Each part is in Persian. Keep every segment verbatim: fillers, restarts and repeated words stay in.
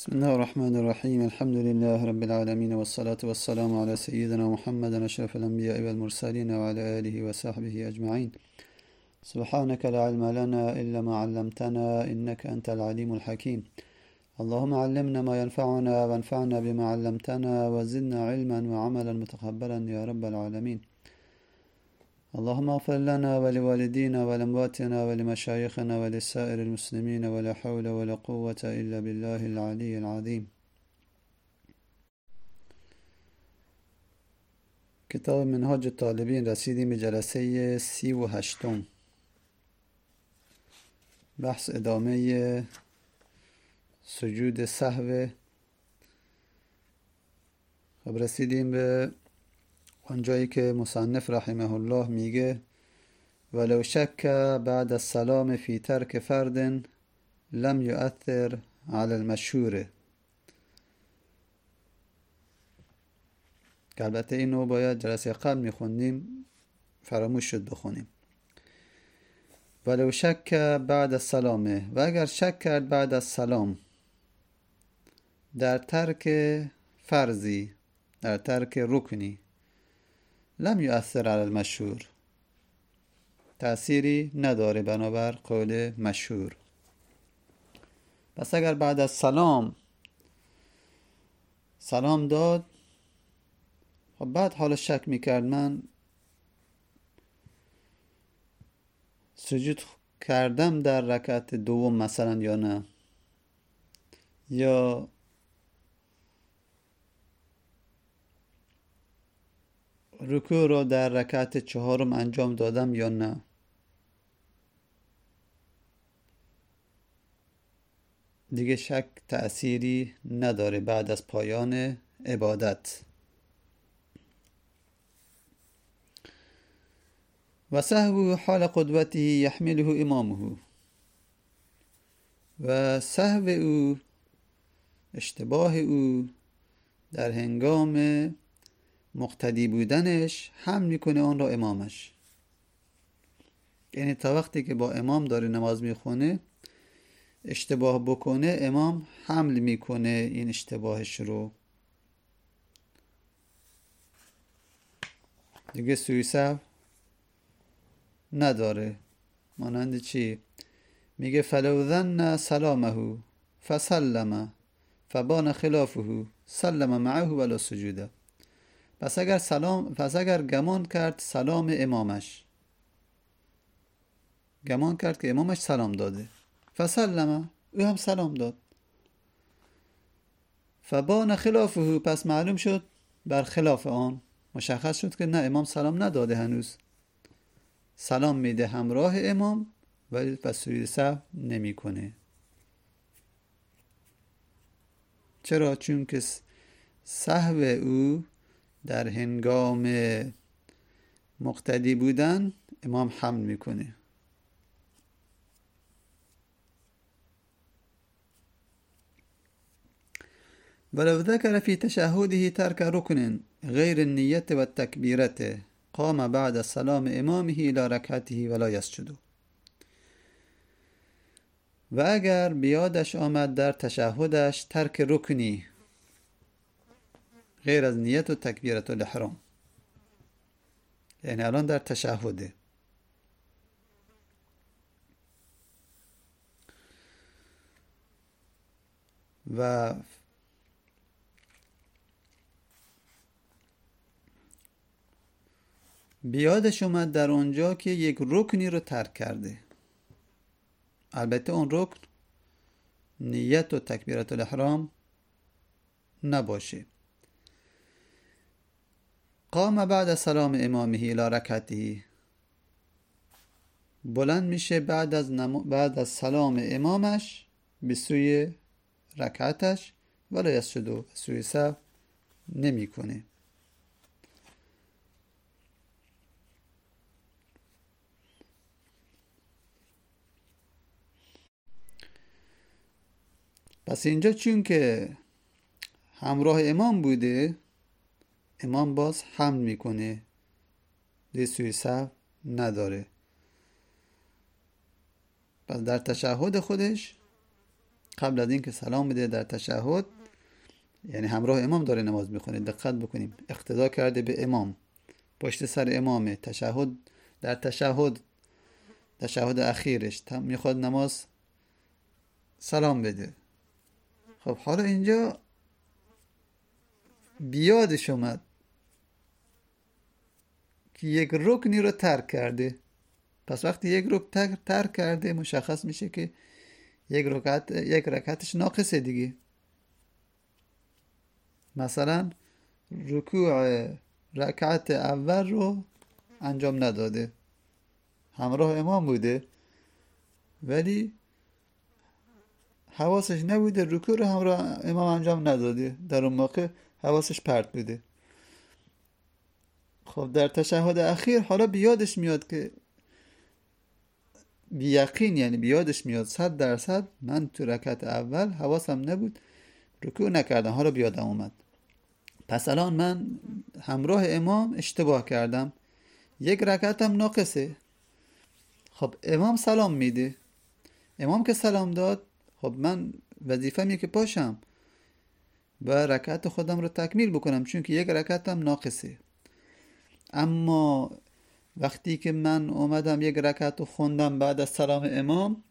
بسم الله الرحمن الرحيم الحمد لله رب العالمين والصلاة والسلام على سيدنا محمد أشرف الأنبياء والمرسلين وعلى آله وصحبه أجمعين. سبحانك لا علم لنا إلا ما علمتنا إنك أنت العليم الحكيم. اللهم علمنا ما ينفعنا وانفعنا بما علمتنا وزدنا علما وعملا متقبلا يا رب العالمين. اللهم اغفر لنا ولوالدينا ولأمواتنا ولمشايخنا ولسائر المسلمين ولا حول ولا قوة إلا بالله العلي العظيم. کتاب منهاج الطالبین رسیدیم به جلسه سی و هشتم، بحث ادامه سجود سهو. خب رسیدیم به آنجایی که مصنف رحمه الله میگه ولو شک بعد السلام فی ترک فرد لم یؤثر علی المشهور. که البته اینو باید جلسه قبل میخوندیم، فراموش شد بخونیم. ولو شک بعد السلام، و اگر شک کرد بعد از سلام در ترک فرضی، در ترک رکنی، لم یؤثر علی المشهور، تأثیری نداره بنابر قول مشهور. پس اگر بعد از سلام سلام داد، خب بعد حالا شک میکرد من سجود کردم در رکعت دوم مثلا یا نه، یا رکوع را در رکعت چهارم انجام دادم یا نه، دیگه شک تأثیری نداره بعد از پایان عبادت. و سهو حال قدوته یحمله امامه، و سهو او، اشتباه او در هنگام مقتدی بودنش حمل میکنه آن را امامش. یعنی تا وقتی که با امام داره نماز میخونه اشتباه بکنه، امام حمل میکنه این اشتباهش رو، دیگه سوی سهو نداره. مانند چی؟ میگه فلو ظن سلامه فسلم فبان خلافه سلم معه ولا سجوده. پس اگر سلام پس اگر گمان کرد سلام امامش، گمان کرد که امامش سلام داده، فسلم، او هم سلام داد، فبان خلافه، پس معلوم شد بر خلاف آن، مشخص شد که نه، امام سلام نداده، هنوز سلام میده همراه امام ولی سجود سهو نمیکنه. چرا؟ چون که سهو او در هنگام مقتدی بودن امام حمل میکنه. ولو ذكر في تشهده ترك ركن غير النية والتكبيرة قام بعد السلام امامه الى ركعته ولا يسجد. و اگر بیادش آمد در تشهدش ترک رکنی غیر از نیت و تکبیرت الاحرام، یعنی الان در تشهده، و بیادش اومد در اونجا که یک رکنی رو ترک کرده، البته اون رکن نیت و تکبیرت الاحرام نباشه، قام بعد سلام امامه الى رکعته، بلند میشه بعد از نم... بعد از سلام امامش به سوی رکعتش، ولا یسجد، سوی سهو نمیکنه. پس اینجا چون که همراه امام بوده، امام باز حمل میکنه، دیگه سوی سهو نداره. پس در تشهد خودش قبل از این که سلام بده در تشهد، یعنی همراه امام داره نماز میخونه، دقت بکنیم، اقتدا کرده به امام، پشت سر امامه، تشهد در تشهد تشهد اخیرش میخواد نماز سلام بده. خب حالا اینجا بیادش اومد که یک رکنی رو ترک کرده. پس وقتی یک رکن ترک کرده مشخص میشه که یک رکعت یک رکعتش ناقصه دیگه. مثلا رکوع رکعت اول رو انجام نداده، همراه امام بوده ولی حواسش نبوده، رکوع رو همراه امام انجام نداده، در اون موقع حواسش پرت بوده. خب در تشهد اخیر حالا بیادش میاد که بی یقین، یعنی بیادش میاد صد درصد من تو رکعت اول حواسم نبود، رکوع نکردم، حالا بیادم اومد، پس الان من همراه امام اشتباه کردم، یک رکعتم ناقصه. خب امام سلام میده، امام که سلام داد، خب من وظیفه‌م اینه که پاشم و رکعت خودم رو تکمیل بکنم چون که یک رکعتم ناقصه. اما وقتی که من اومدم یک رکعت رو خوندم بعد از سلام امام،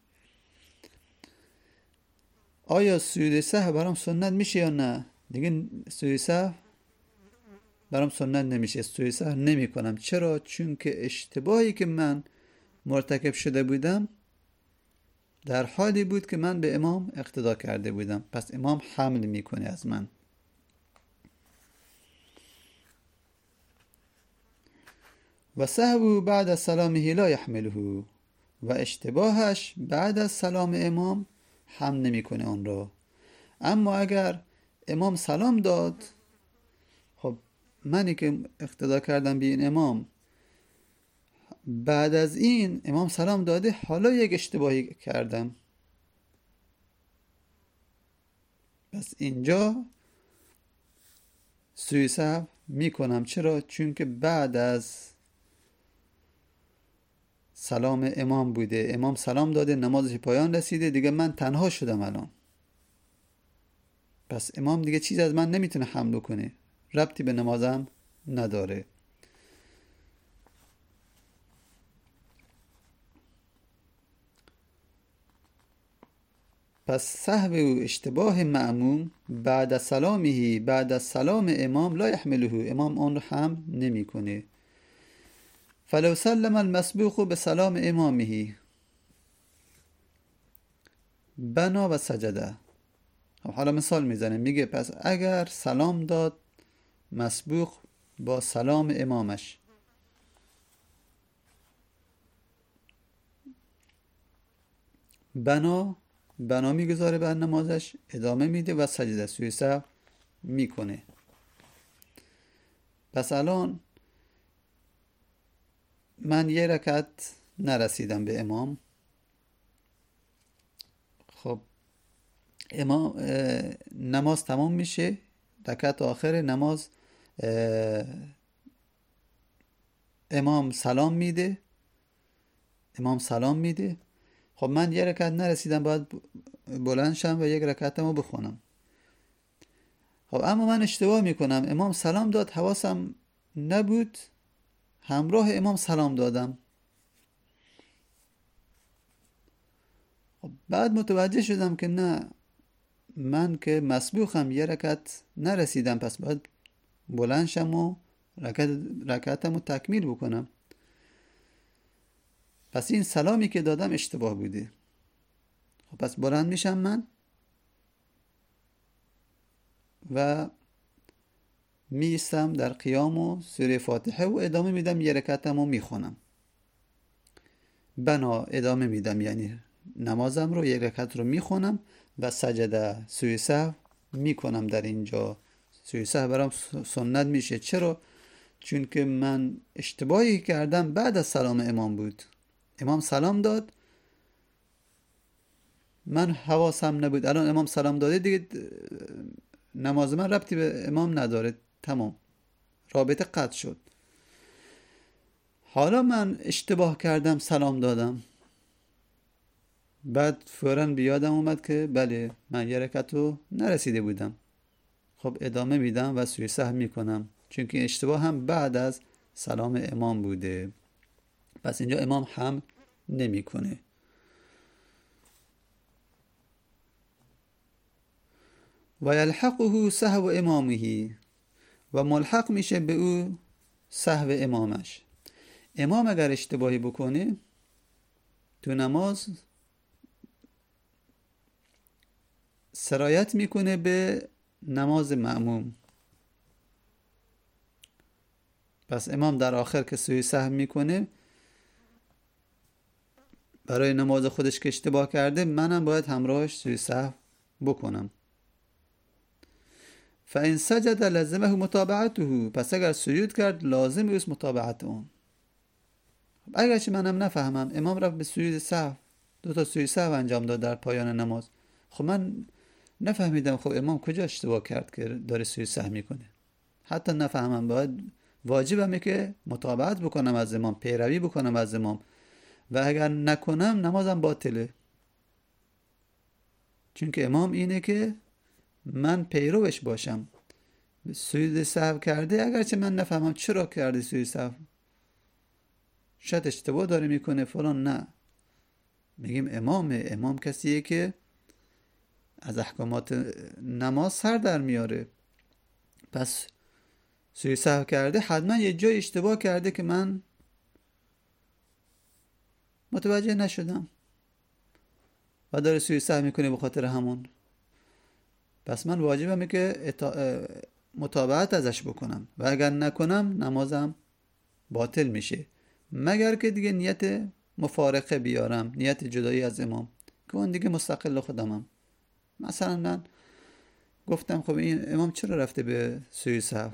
آیا سجود سهو برام سنت میشه یا نه؟ دیگه سجود سهو برام سنت نمیشه، سجود سهو نمی کنم. چرا؟ چون که اشتباهی که من مرتکب شده بودم در حالی بود که من به امام اقتدا کرده بودم، پس امام حمل میکنه از من. و سهو بعد از سلامه لا یحمله، و اشتباهش بعد از سلام امام حمل نمیکنه اون رو. اما اگر امام سلام داد، خب منی که اقتدا کردم به این امام، بعد از این امام سلام داده، حالا یک اشتباهی کردم، پس اینجا سجود سهو میکنم. چرا؟ چون که بعد از سلام امام بوده، امام سلام داده، نمازش پایان رسیده، دیگه من تنها شدم الان، پس امام دیگه چیز از من نمیتونه حمل کنه، ربطی به نمازم نداره. پس سهو و اشتباه مأموم بعد از سلامه بعد از سلام امام لا یحمله، امام اون رو حمل نمیکنه. فلو سلم المسبوق به سلام امامه بنا و سجده. حالا مثال میزنه، میگه پس اگر سلام داد مسبوق با سلام امامش، بنا بنا میگذاره بر نمازش، ادامه میده و سجده سوی سهو میکنه. پس الان من یه رکعت نرسیدم به امام، خب امام نماز تمام میشه، رکعت آخر نماز امام سلام میده امام سلام میده خب من یه رکعت نرسیدم، باید بلند شم و یک رکعتمو بخونم. خب اما من اشتباه میکنم، امام سلام داد، حواسم نبود، همراه امام سلام دادم. خب بعد متوجه شدم که نه، من که مسبوقم، یه رکعت نرسیدم، پس باید بلند شم و رکعت رکعتمو تکمیل بکنم. پس این سلامی که دادم اشتباه بوده. خب پس بلند میشم من و میستم در قیام و سوره فاتحه و ادامه میدم، یه رکعتمو میخونم. بنا ادامه میدم، یعنی نمازم رو، یک رکعت رو میخونم و سجده سوی سهو میکنم. در اینجا سوی سهو برام سنت میشه. چرا؟ چون که من اشتباهی کردم بعد از سلام امام بود، امام سلام داد، من حواسم نبود، الان امام سلام داده دیگه نماز من ربطی به امام نداره، تمام، رابطه قطع شد. حالا من اشتباه کردم، سلام دادم، بعد فوراً بیادم اومد که بله من یه رکعت رو نرسیده بودم، خب ادامه میدم و سوی سهو میکنم، چون که اشتباه هم بعد از سلام امام بوده. پس اینجا امام حمل نمیکنه. و یلحقه سهو امامه، و ملحق میشه به او سهو امامش. امام اگر اشتباهی بکنه تو نماز سرایت میکنه به نماز مأموم. پس امام در آخر که سوی سهو میکنه برای نماز خودش که اشتباه کرده، منم باید همراهش سوی سهو بکنم. فإن سجد لزمه متابعته، پس اگر سجود کرد لازم است متابعت اون. اگرچه منم نفهمم امام رفت به سجود سهو، دو تا سجود سهو انجام داد در پایان نماز، خب من نفهمیدم خب امام کجا اشتباه کرد که داره سجود سهو میکنه. حتی نفهمم باید واجبمه که متابعت بکنم از امام، پیروی بکنم از امام، و اگر نکنم نمازم باطله. چون که امام اینه که من پیروش باشم. سجود سهو کرده، اگرچه من نفهمم چرا کرده سجود سهو، شاید اشتباه داره میکنه فلان، نه، میگیم امامه. امام کسیه که از احکامات نماز سر در میاره. پس سجود سهو کرده، حتما یه جای اشتباه کرده که من متوجه نشدم و داره سجود سهو میکنه به خاطر همون. پس من واجبمه که متابعت ازش بکنم و اگر نکنم نمازم باطل میشه، مگر که دیگه نیت مفارقه بیارم، نیت جدایی از امام، که اون دیگه مستقل خودمم. مثلا من گفتم خب این امام چرا رفته به سوی سهو،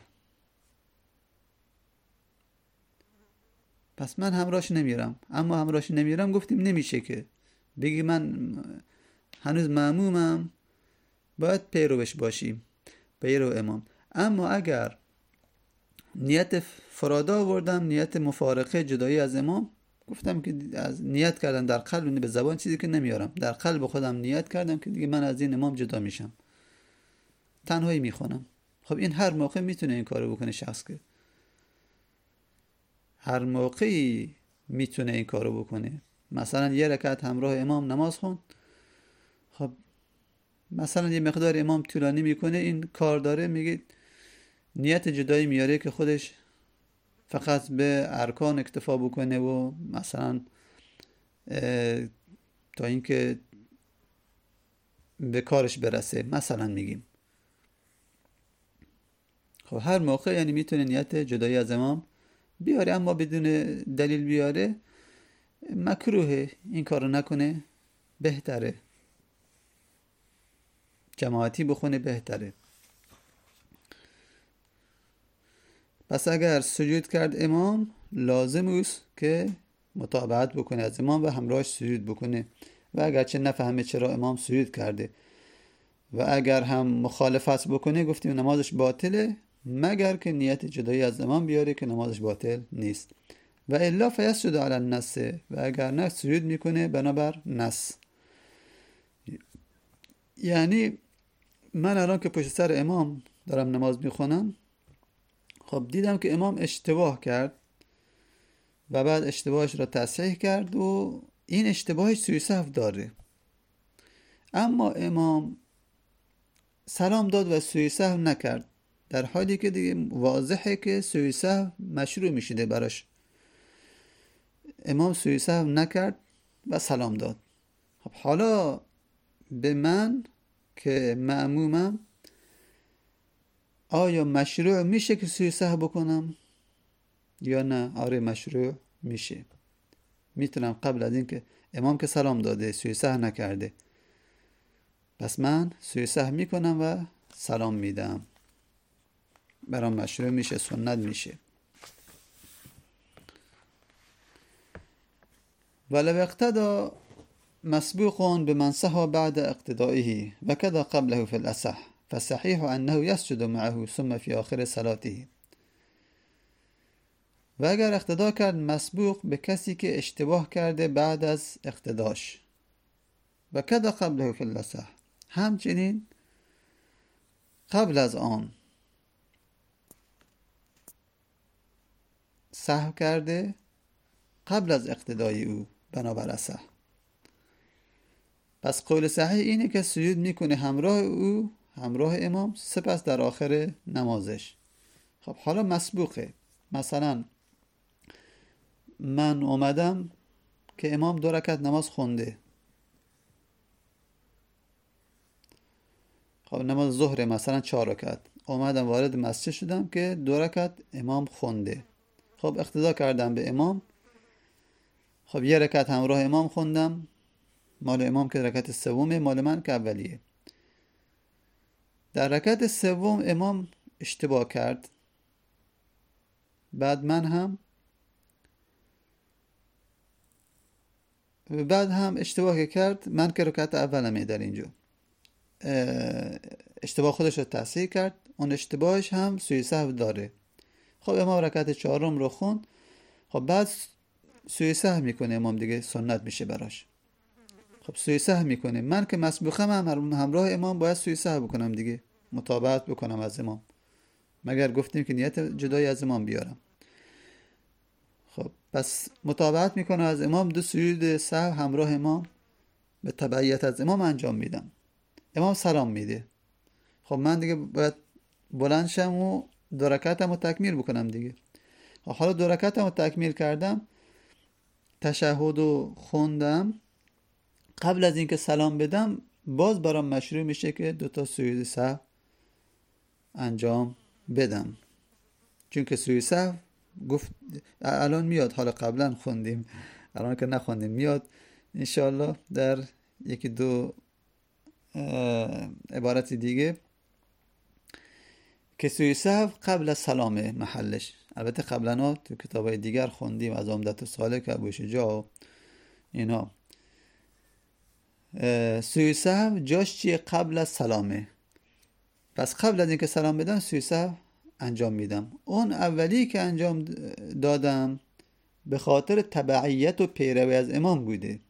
پس من همراهش نمیرم. اما همراهش نمیرم گفتیم نمیشه که بگی من هنوز مأمومم، باید پیروش باشیم، پیرو امام. اما اگر نیت فرادا آوردم، نیت مفارقه جدایی از امام، گفتم که از نیت کردم در قلب، به زبان چیزی که نمیارم، در قلب خودم نیت کردم که دیگه من از این امام جدا میشم، تنهایی میخونم. خب این هر موقع میتونه این کارو بکنه شخص، که هر موقعی میتونه این کارو بکنه. مثلا یه رکعت همراه امام نماز خوند، خب مثلا یه مقدار امام طولانی میکنه، این کار داره، میگه نیت جدایی میاره که خودش فقط به ارکان اکتفا بکنه و مثلا تا اینکه به کارش برسه، مثلا میگیم. خب هر موقع یعنی میتونه نیت جدایی از امام بیاره، اما بدون دلیل بیاره مکروهه، این کارو نکنه، بهتره، جماعتی بخونه بهتره. پس اگر سجود کرد امام، لازم است که متابعت بکنه از امام و همراهش سجود بکنه، و اگرچه نفهمه چرا امام سجود کرده و اگر هم مخالفت بکنه، گفتیم نمازش باطله، مگر که نیت جدایی از امام بیاره که نمازش باطل نیست. و الا فیسجد علی النص، و اگر نه سجود میکنه بنابر نص. یعنی من الان که پشت سر امام دارم نماز میخونم، خب دیدم که امام اشتباه کرد و بعد اشتباهش را تصحیح کرد و این اشتباهش سوی سهو داره، اما امام سلام داد و سوی سهو نکرد، در حالی که دیگه واضحه که سوی سهو مشروع میشده براش. امام سوی سهو نکرد و سلام داد. خب حالا به من که مأمومم آیا مشروع میشه که سوی سهو بکنم یا نه؟ آره مشروع میشه. میتونم قبل از این که امام که سلام داده سوی سهو نکرده، پس من سوی سهو میکنم و سلام میدم، برام مشروع میشه، سنت میشه. ولو اقتدى مسبوق بمن سهى بعد اقتدائه وكذا قبله في الأصح فالصحيح أنه يسجد معه ثم في آخر صلاته. و اگر اقتدا کرد مسبوق به کسی که اشتباه کرده بعد از اقتداش، و کذا قبله فی الاصح، همچنین قبل از آن سهو کرده قبل از اقتدای او بنابر اصح. پس قول صحیح اینه که سجود میکنه همراه او، همراه امام، سپس در آخر نمازش. خب حالا مسبوقه، مثلا من اومدم که امام دو رکعت نماز خونده، خب نماز ظهر مثلا چهار رکعت، اومدم وارد مسجد شدم که دو رکعت امام خونده، خب اقتدا کردم به امام، خب یه رکعت همراه امام خوندم، مال امام که رکعت سومه، مال من که اولیه. در رکعت سوم امام اشتباه کرد، بعد من هم بعد هم اشتباه که کرد، من که رکعت اولمه در اینجا اشتباه خودش رو تصحیح کرد، اون اشتباهش هم سوی سهو داره. خب امام رکعت چهارم رو خوند، خب بعد سوی سهو میکنه امام دیگه، سنت میشه براش. خب سوی سهو میکنه، من که مسبوقم هم همراه امام باید سوی سهو بکنم دیگه، متابعت بکنم از امام، مگر گفتیم که نیت جدای از امام بیارم. خب پس متابعت میکنه از امام، دو سجود سهو همراه امام به تبعیت از امام انجام میدم. امام سلام میده، خب من دیگه باید بلند شم و دو رکعتم رو تکمیل بکنم دیگه. حالا دو رکعتم رو تکمیل کردم، تشهد رو خوندم، قبل از اینکه سلام بدم باز برام مشروع میشه که دو تا سجود سهو انجام بدم، چون که سجود سهو گفت الان میاد، حالا قبلا خوندیم، الان که نخوندیم میاد انشاءالله در یکی دو عبارت دیگه، که سوی سهو قبل از سلامه محلش. البته قبلا تو کتابای دیگر خوندیم از عمدة السالک ابو شجاع اینا، سوی سهو جاش چیه؟ قبل از سلامه. پس قبل از اینکه سلام بدم سوی سهو انجام میدم. اون اولی که انجام دادم به خاطر تبعیت و پیروی از امام بوده.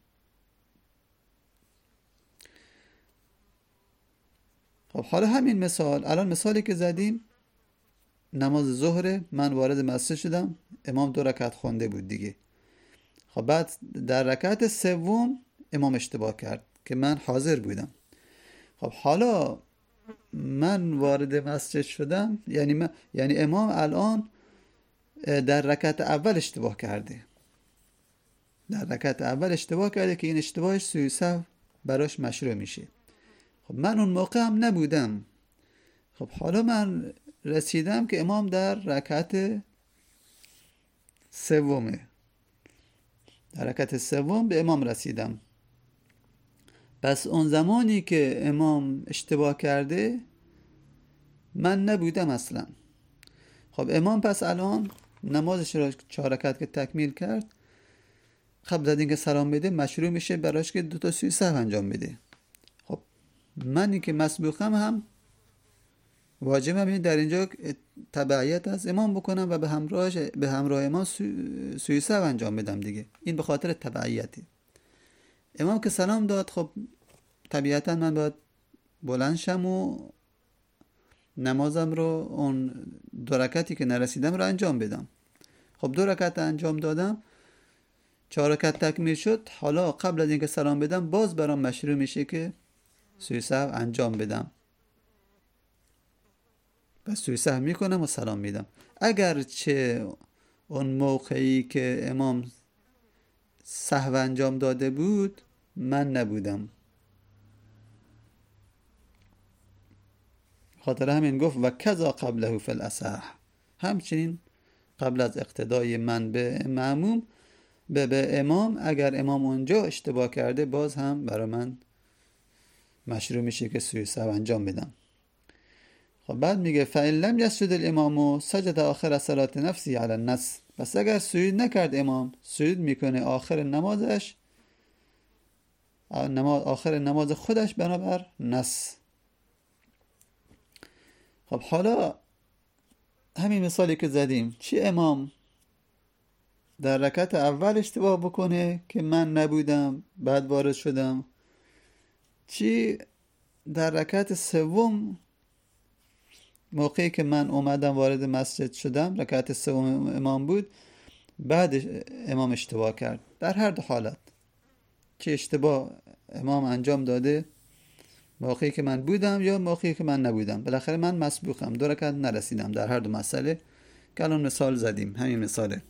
خب حالا همین مثال، الان مثالی که زدیم نماز ظهر، من وارد مسجد شدم، امام دو رکعت خونده بود دیگه. خب بعد در رکعت سوم امام اشتباه کرد که من حاضر بودم. خب حالا من وارد مسجد شدم، یعنی من یعنی امام الان در رکعت اول اشتباه کرده، در رکعت اول اشتباه کرده که این اشتباهش سوی سهو براش مشروع میشه. خب من اون موقع هم نبودم. خب حالا من رسیدم که امام در رکعت سومه، در رکعت سوم به امام رسیدم. پس اون زمانی که امام اشتباه کرده من نبودم اصلا. خب امام پس الان نمازش رو چهار رکعت که تکمیل کرد، قبل از اینکه سلام بده مشروع میشه براش که دو تا سوی سهو انجام بده. خب منی که مسبوقم هم واجبم در اینجا تبعیت از امام بکنم و به همراهش به همراه امام سوی سهو انجام بدم دیگه. این به خاطر تبعیتی. امام که سلام داد، خب طبیعتا من باید بلند شم و نمازم رو، اون دو رکعتی که نرسیدم رو انجام بدم. خب دو رکعت انجام دادم، چهار رکعت تکمیل شد. حالا قبل از اینکه سلام بدم باز برام مشروع میشه که سوی سهو انجام بدم. پس سوی سهو میکنم و سلام میدم. اگرچه اون موقعی که امام سهو انجام داده بود من نبودم، خاطر همین گفت و کذا قبله فی الاصح، همچنین قبل از اقتدای من به مأموم به به امام، اگر امام اونجا اشتباه کرده باز هم برای من مشروع میشه که سوی سهو انجام بدم. خب بعد میگه فإن لم یسجد الامام سجد آخر صلاة نفسی علی النص، پس اگر سجود نکرد امام، سجود میکنه آخر نمازش، نماز آخر نماز خودش بنابر نص. خب حالا همین مثالی که زدیم، چی امام در رکعت اول اشتباه بکنه که من نبودم بعد وارد شدم، چی در رکعت سوم موقعی که من اومدم وارد مسجد شدم، رکعت سوم امام بود، بعد امام اشتباه کرد. در هر دو حالت چه اشتباه امام انجام داده موقعی که من بودم یا موقعی که من نبودم، بالاخره من مسبوقم، دو رکعت نرسیدم. در هر دو مسئله که الان مثال زدیم، همین مثاله.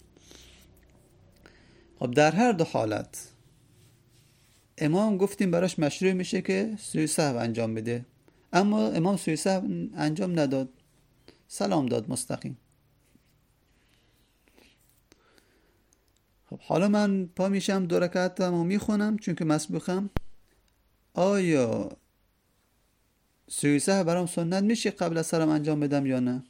خب در هر دو حالت امام گفتیم براش مشروع میشه که سوی سهو انجام بده، اما امام سوی سهو انجام نداد، سلام داد مستقیم. خب حالا من پا میشم دو رکعتمو میخونم چون که مسبوقم، آیا سوی سهو برام سنت میشه قبل از سلام انجام بدم یا نه؟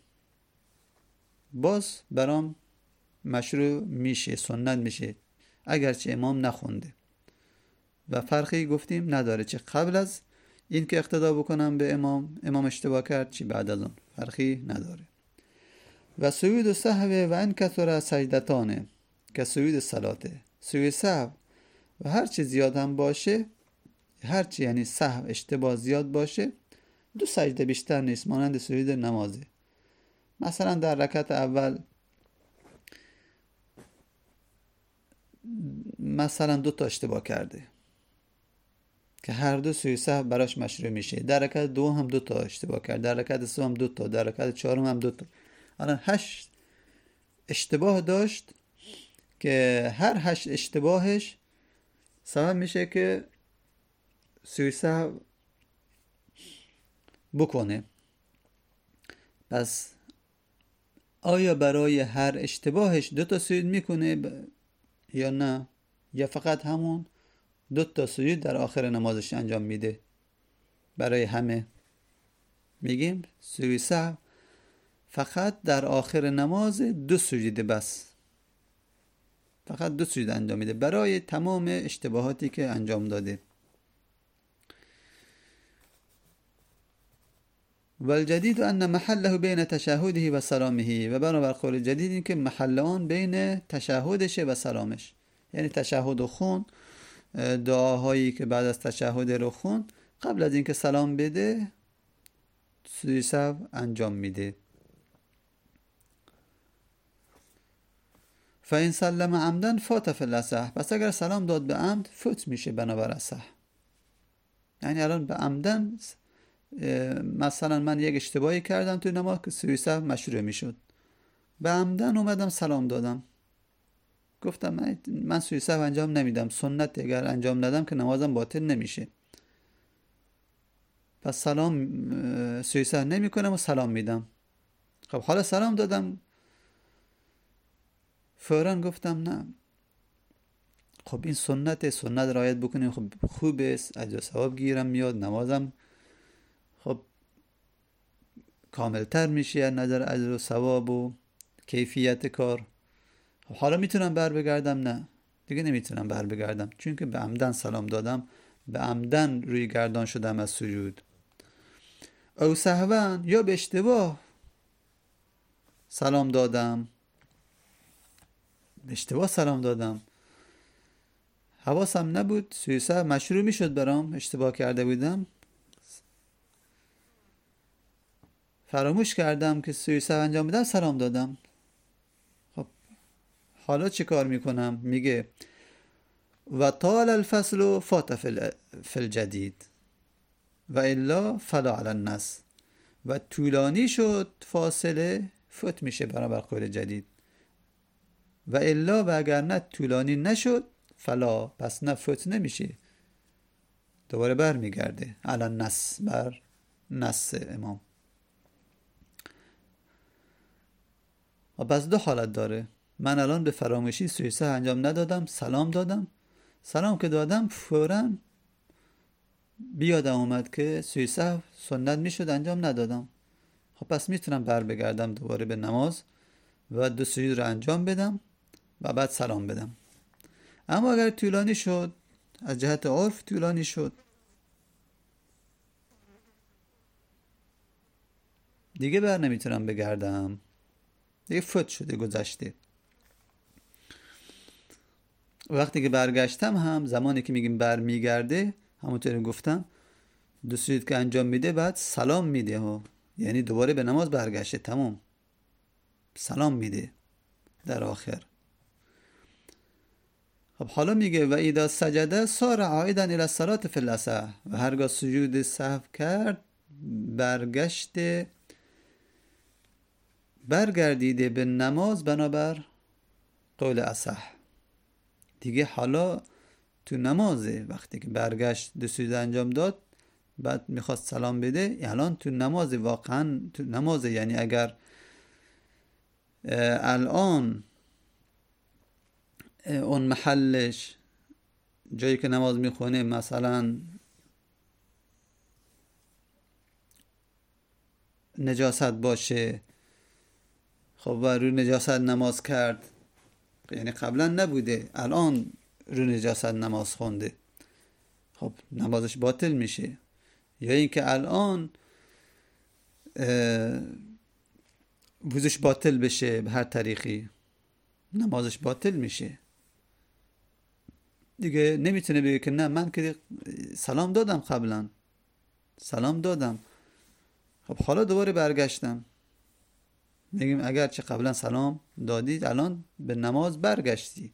باز برام مشروع میشه، سنت میشه اگرچه امام نخونده و فرقی گفتیم نداره، چه قبل از این که اقتدا بکنم به امام امام اشتباه کرد چی بعد از اون، فرقی نداره. و سجود سهو و ان کثر سجدتانه که سجود صلاته، سجود سهو و هر چی زیاد هم باشه، هر چی یعنی سهو اشتباه زیاد باشه، دو سجده بیشتر نیست، مانند سجود نمازه. مثلا در رکعت اول مثلا دو تا اشتباه کرده که هر دو سوی سهو براش مشروع میشه، در رکعت دو هم دو تا اشتباه کرد، در رکعت سه هم دو تا، در رکعت چهارم هم دو تا، الان هشت اشتباه داشت که هر هشت اشتباهش سبب میشه که سوی سهو بکنه. پس آیا برای هر اشتباهش دو تا سجود میکنه ب... یا نه، یا فقط همون دو تا سجود در آخر نمازش انجام میده؟ برای همه میگیم سجود سهو فقط در آخر نماز دو سجود بس، فقط دو سجود انجام میده برای تمام اشتباهاتی که انجام داده. و الجدید ان محله بین تشهده و سلامه، و بنابر قول جدید این که محل آن بین تشهدشه و سلامش، یعنی تشهد و خون، دعاهایی که بعد از تشهد رو خون قبل از اینکه سلام بده سجود سهو انجام میده. فاین سلم عمدا فات فی الاصح، پس اگر سلام داد به عمد فوت میشه بنابر اصح. یعنی الان به عمدن مثلا من یک اشتباهی کردم تو نماز که سجود سهو مشروع میشد، به عمدن اومدم سلام دادم، گفتم من من سجود سهو انجام نمیدم، سنت اگر انجام ندم که نمازم باطل نمیشه، پس سلام سجود سهو نمیکنم و سلام میدم. خب حالا سلام دادم، فوراً گفتم نه، خب این سنت سنت رعایت بکنیم، خب خوبه، اجر و ثواب گیرم میاد، نمازم خب کاملتر میشه از نظر اجر و ثواب و کیفیت کار. خب حالا میتونم بر بگردم؟ نه دیگه نمیتونم بر بگردم، چون که به عمدن سلام دادم، به عمدن روی گردان شدم از سجود. او سهوا، یا به اشتباه سلام دادم، به اشتباه سلام دادم، حواسم نبود، سجود سهو مشروع میشد برام، اشتباه کرده بودم، فراموش کردم که سجود سهو انجام بدم، سلام دادم. خب حالا چه کار میکنم؟ میگه و طال الفصل فات فی الجدید و الا فلا علی النص، و طولانی شد فاصله فوت میشه برابر قول جدید، و الا و اگر نه طولانی نشد فلا، پس نه فوت نمیشه، دوباره بر میگرده علی النص، بر نص امام. و پس دو حالت داره، من الان به فراموشی سجود سهو انجام ندادم، سلام دادم، سلام که دادم فوراً بیادم اومد که سجود سهو سنت میشد انجام ندادم، خب پس میتونم بر بگردم دوباره به نماز و دو سجود رو انجام بدم و بعد سلام بدم. اما اگر طولانی شد، از جهت عرف طولانی شد، دیگه بر نمیتونم بگردم، دیگه فوت شده، گذشته. وقتی که برگشتم هم، زمانی که میگیم بر میگرده، همونطور گفتم دو سجود که انجام میده بعد سلام میده ها، یعنی دوباره به نماز برگشته، تمام سلام میده در آخر. خب حالا میگه و اذا سجده صار عائدا الى الصلاه فی الاصح، و هرگاه سجود سهو کرد برگشته برگردیده به نماز بنابر قول اصح. دیگه حالا تو نمازه، وقتی که برگشت دو سجود انجام داد بعد میخواست سلام بده، الان تو نماز، واقعا تو نمازه. یعنی اگر الان اون محلش جایی که نماز میخونه مثلا نجاست باشه، خب و رو نجاست نماز کرد، یعنی قبلا نبوده الان رو نجاست نماز خونده، خب نمازش باطل میشه. یا اینکه الان وضوش باطل بشه، به هر طریقی نمازش باطل میشه. دیگه نمیتونه بگه که نه من که سلام دادم، قبلا سلام دادم، خب حالا دوباره برگشتم. میگیم اگر چه قبلا سلام دادی الان به نماز برگشتی،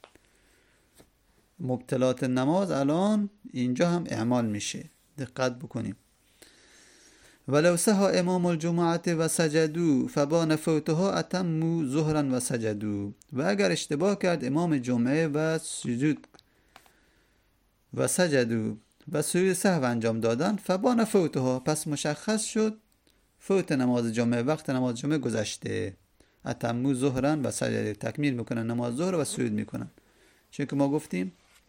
مبطلات نماز الان اینجا هم اعمال میشه، دقت بکنیم. ولو سهى امام الجمعه و سجدوا فبان فوتها اتموا ظهرا و سجدوا، و اگر اشتباه کرد امام جمعه و سجود و سجدوا و سجود سهو انجام دادن، فبان فوتها پس مشخص شد فوت نماز جمعه، وقت نماز جمعه گذشته. اتموا ظهرا و سجدوا، تکمیل میکنن نماز ظهر و سجود میکنن. چون که ما گفتیم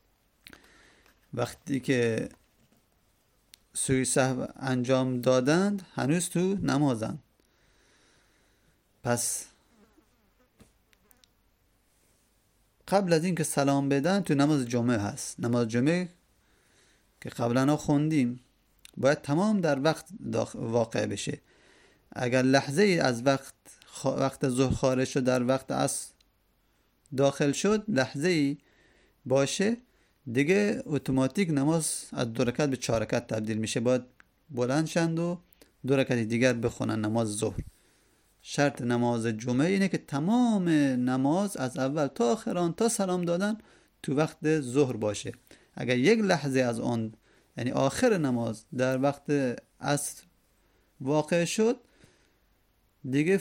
وقتی که سوی سهو انجام دادند هنوز تو نمازن، پس قبل از این که سلام بدن تو نماز جمعه هست. نماز جمعه که قبلا خوندیم باید تمام در وقت واقع بشه. اگر لحظه ای از وقت وقت ظهر خارج شد در وقت عصر داخل شد، لحظه ای باشه، دیگه اتوماتیک نماز از دو رکعت به چهار رکعت تبدیل میشه. باید بلند شند و دو رکعت دیگر بخونن نماز ظهر. شرط نماز جمعه اینه که تمام نماز از اول تا آخران تا سلام دادن تو وقت ظهر باشه. اگر یک لحظه از اون، یعنی آخر نماز، در وقت عصر واقع شد، دیگه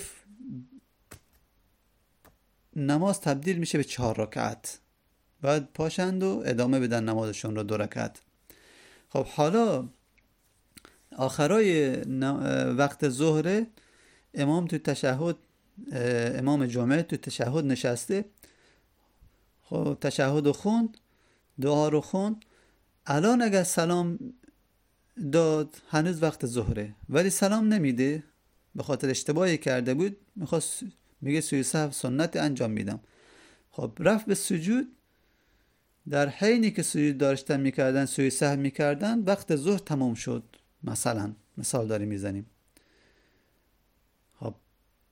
نماز تبدیل میشه به چهار رکعت. بعد پاشند و ادامه بدن نمازشون رو دو رکعت. خب حالا آخرای وقت ظهر امام تو تشهد، امام جمعه تو تشهد نشسته، خب تشهد رو خوند، دعا رو خوند. الان اگر سلام داد هنوز وقت ظهره ولی سلام نمیده، به خاطر اشتباهی کرده بود، میخواست میگه سوی سهو سنت انجام میدم. خب رفت به سجود، در حینی که سجود داشتن میکردن سوی سهو میکردن، وقت ظهر تمام شد، مثلا مثال داریم میزنیم. خب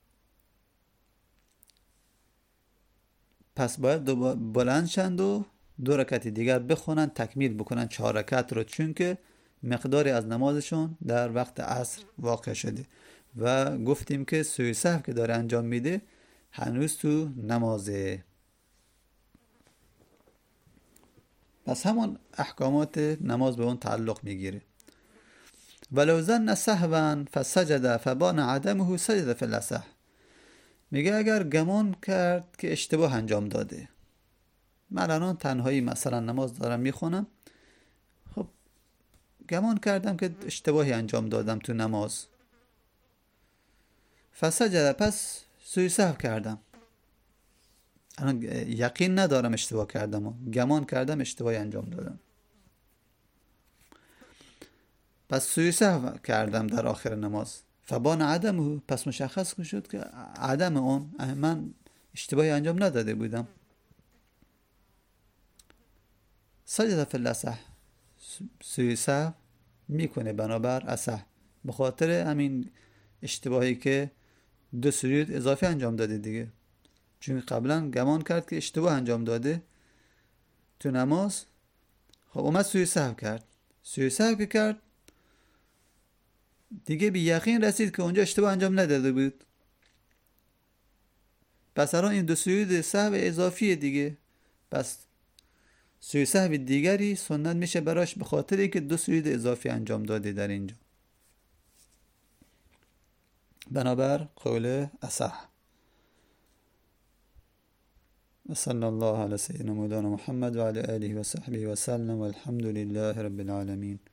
پس باید بلند شند و دو رکعت دیگر بخونن، تکمیل بکنن چهار رکعت رو، چون که مقداری از نمازشون در وقت عصر واقع شده. و گفتیم که سوی سهو که داره انجام میده هنوز تو نمازه. پس همون احکامات نماز به اون تعلق میگیره. ولو ظن سهوا فسجد فبان عدمه سجد فی الاصح. میگه اگر گمان کرد که اشتباه انجام داده، من الان تنهایی مثلا نماز دارم میخونم، خب گمان کردم که اشتباهی انجام دادم تو نماز، فسجد پس سوی سهو کردم، الان یقین ندارم اشتباه کردم و گمان کردم اشتباهی انجام دادم، پس سوی سهو کردم در آخر نماز. فبان عدمه، پس مشخص شد که عدم اون، من اشتباهی انجام نداده بودم. سجد فی الاصح، سوی سهو میکنه بنابر اصح، به خاطر همین اشتباهی که دو سجود اضافی انجام داده دیگه، چون قبلا گمان کرد که اشتباه انجام داده تو نماز. خب اومد سوی سهو کرد، سوی سهو که کرد دیگه بی یقین رسید که اونجا اشتباه انجام نداده بود. پس الان این دو سجود سهو اضافیه دیگه. پس سجود سهو دیگری سنت میشه براش به خاطر اینکه دو سجود اضافی انجام داده در اینجا. بنابر قول اصح. وصلى الله على سيدنا مولانا محمد وعلى آله وصحبه وسلم والحمد لله رب العالمين.